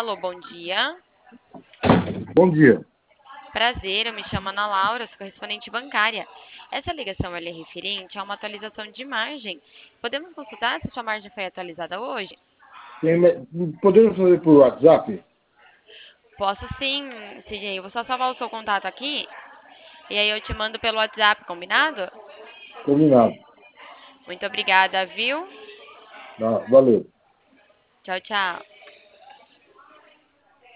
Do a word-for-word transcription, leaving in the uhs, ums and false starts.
Alô, bom dia. Bom dia. Prazer, eu me chamo Ana Laura, sou correspondente bancária. Essa ligação ela é referente a uma atualização de margem. Podemos consultar se sua margem foi atualizada hoje? Tem me- Podemos fazer por WhatsApp? Posso sim, C J. Eu vou só salvar o seu contato aqui e aí eu te mando pelo WhatsApp, combinado? Combinado. Muito obrigada, viu? Tá, valeu. Tchau, tchau.